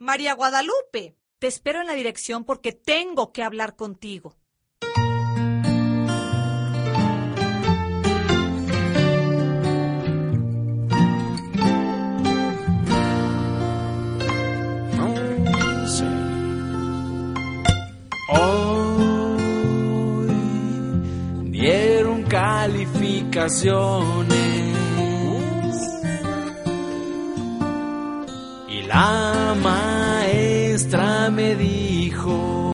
María Guadalupe, te espero en la dirección porque tengo que hablar contigo. Hoy dieron calificaciones y la maestra me dijo: